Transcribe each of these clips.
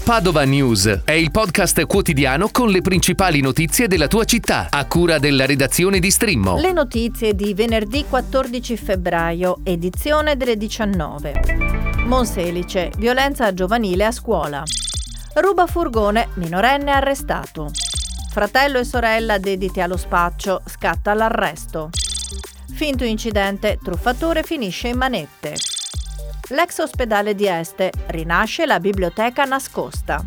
Padova News è il podcast quotidiano con le principali notizie della tua città, a cura della redazione di Strimmo. Le notizie di venerdì 14 febbraio, edizione delle 19. Monselice, violenza giovanile a scuola. Ruba furgone, minorenne arrestato. Fratello e sorella dediti allo spaccio, scatta l'arresto. Finto incidente, truffatore finisce in manette. L'ex ospedale di Este, rinasce la biblioteca nascosta.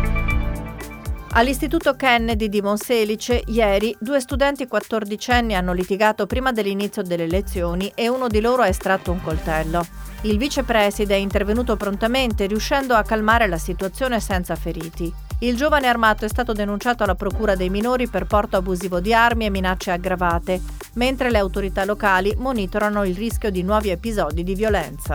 All'Istituto Kennedy di Monselice, ieri, 2 studenti 14enni hanno litigato prima dell'inizio delle lezioni e uno di loro ha estratto un coltello. Il vicepreside è intervenuto prontamente, riuscendo a calmare la situazione senza feriti. Il giovane armato è stato denunciato alla Procura dei minori per porto abusivo di armi e minacce aggravate, mentre le autorità locali monitorano il rischio di nuovi episodi di violenza.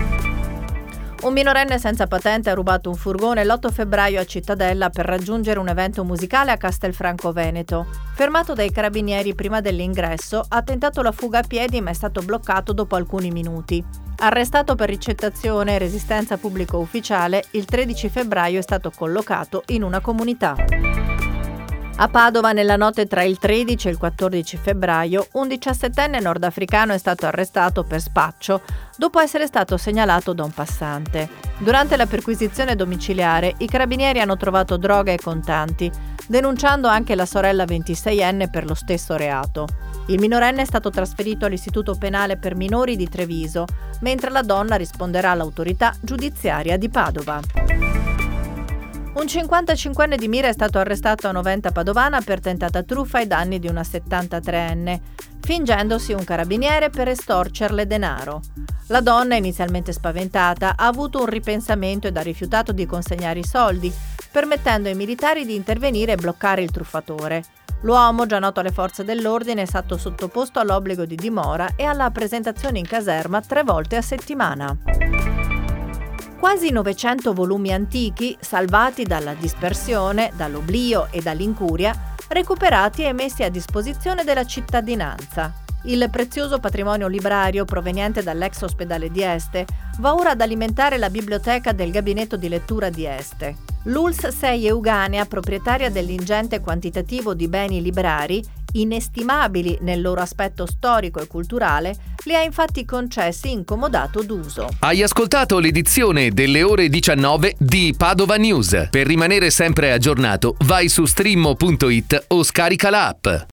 Un minorenne senza patente ha rubato un furgone l'8 febbraio a Cittadella per raggiungere un evento musicale a Castelfranco Veneto. Fermato dai carabinieri prima dell'ingresso, ha tentato la fuga a piedi ma è stato bloccato dopo alcuni minuti. Arrestato per ricettazione e resistenza pubblico ufficiale, il 13 febbraio è stato collocato in una comunità. A Padova, nella notte tra il 13 e il 14 febbraio, un 17enne nordafricano è stato arrestato per spaccio dopo essere stato segnalato da un passante. Durante la perquisizione domiciliare, i carabinieri hanno trovato droga e contanti, denunciando anche la sorella 26enne per lo stesso reato. Il minorenne è stato trasferito all'Istituto Penale per Minori di Treviso, mentre la donna risponderà all'autorità giudiziaria di Padova. Un 55enne di Mira è stato arrestato a Noventa Padovana per tentata truffa ai danni di una 73enne, fingendosi un carabiniere per estorcerle denaro. La donna, inizialmente spaventata, ha avuto un ripensamento ed ha rifiutato di consegnare i soldi, permettendo ai militari di intervenire e bloccare il truffatore. L'uomo, già noto alle forze dell'ordine, è stato sottoposto all'obbligo di dimora e alla presentazione in caserma 3 volte a settimana. Quasi 900 volumi antichi, salvati dalla dispersione, dall'oblio e dall'incuria, recuperati e messi a disposizione della cittadinanza. Il prezioso patrimonio librario proveniente dall'ex ospedale di Este va ora ad alimentare la biblioteca del gabinetto di lettura di Este. L'ULSS 6 Euganea, proprietaria dell'ingente quantitativo di beni librari, inestimabili nel loro aspetto storico e culturale, li ha infatti concessi in comodato d'uso. Hai ascoltato l'edizione delle ore 19 di Padova News. Per rimanere sempre aggiornato, vai su strimmo.it o scarica l'app.